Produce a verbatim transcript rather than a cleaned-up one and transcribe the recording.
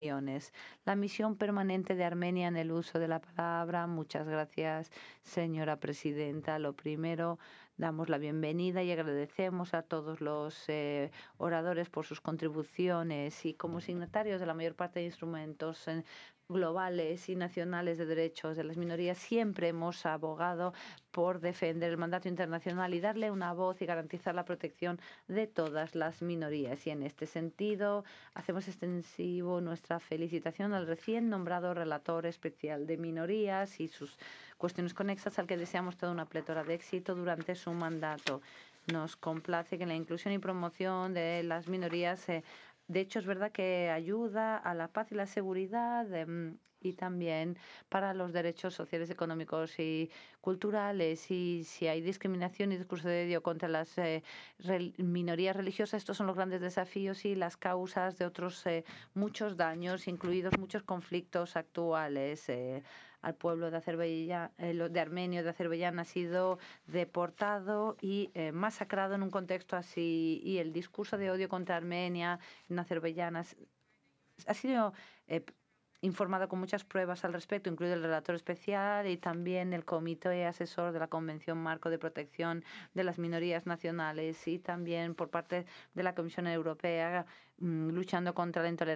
La misión permanente de Armenia en el uso de la palabra. Muchas gracias, señora presidenta. Lo primero, damos la bienvenida y agradecemos a todos los eh, oradores por sus contribuciones y como signatarios de la mayor parte de instrumentos eh, globales y nacionales de derechos de las minorías, siempre hemos abogado por defender el mandato internacional y darle una voz y garantizar la protección de todas las minorías. Y en este sentido, hacemos extensivo nuestra felicitación al recién nombrado relator especial de minorías y sus cuestiones conexas, al que deseamos toda una plétora de éxito durante su mandato. Nos complace que la inclusión y promoción de las minorías eh, de hecho, es verdad que ayuda a la paz y la seguridad eh, y también para los derechos sociales, económicos y culturales. Y si hay discriminación y discurso de odio contra las eh, re minorías religiosas, estos son los grandes desafíos y las causas de otros eh, muchos daños, incluidos muchos conflictos actuales. Eh, al pueblo de Azerbaiyán, eh, de Armenio de Azerbaiyán ha sido deportado y eh, masacrado en un contexto así, y el discurso de odio contra Armenia en Azerbaiyán ha, ha sido eh, informado con muchas pruebas al respecto, incluido el relator especial y también el comité asesor de la Convención Marco de Protección de las Minorías Nacionales y también por parte de la Comisión Europea, mmm, luchando contra la intolerancia